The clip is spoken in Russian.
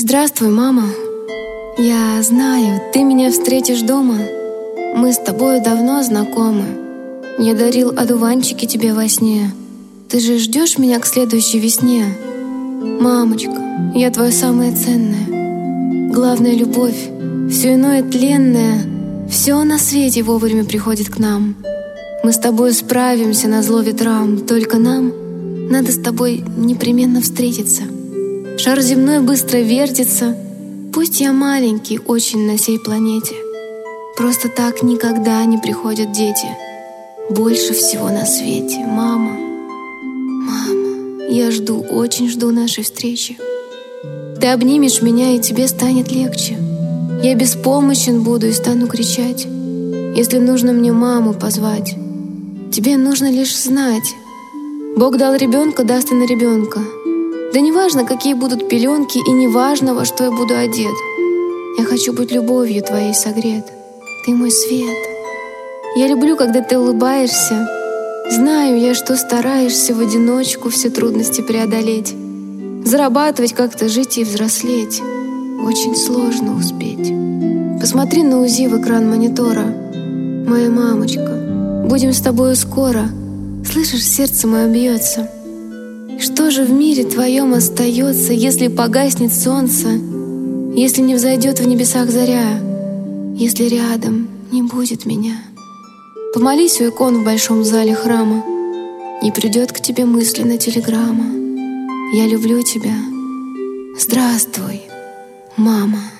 Здравствуй, мама. Я знаю, ты меня встретишь дома. Мы с тобою давно знакомы. Я дарил одуванчики тебе во сне. Ты же ждешь меня к следующей весне. Мамочка, я твоя самая ценная. Главная любовь, все иное тленное, все на свете вовремя приходит к нам. Мы с тобой справимся назло ветрам, только нам надо с тобой непременно встретиться. Шар земной быстро вертится, пусть я маленький очень на сей планете. Просто так никогда не приходят дети. Больше всего на свете, мама. Мама, я жду, очень жду нашей встречи. Ты обнимешь меня, и тебе станет легче. Я беспомощен буду и стану кричать, если нужно мне маму позвать. Тебе нужно лишь знать, Бог дал ребенка, даст и на ребенка. Да не важно, какие будут пеленки, и не важно, во что я буду одет. Я хочу быть любовью твоей согрет. Ты мой свет. Я люблю, когда ты улыбаешься. Знаю я, что стараешься в одиночку все трудности преодолеть. Зарабатывать, как-то жить и взрослеть очень сложно успеть. Посмотри на УЗИ в экран монитора. Моя мамочка, будем с тобою скоро. Слышишь, сердце мое бьется. Что же в мире твоем остается, если погаснет солнце, если не взойдет в небесах заря, если рядом не будет меня? Помолись у икон в большом зале храма, и придет к тебе мысленно телеграмма. Я люблю тебя. Здравствуй, мама.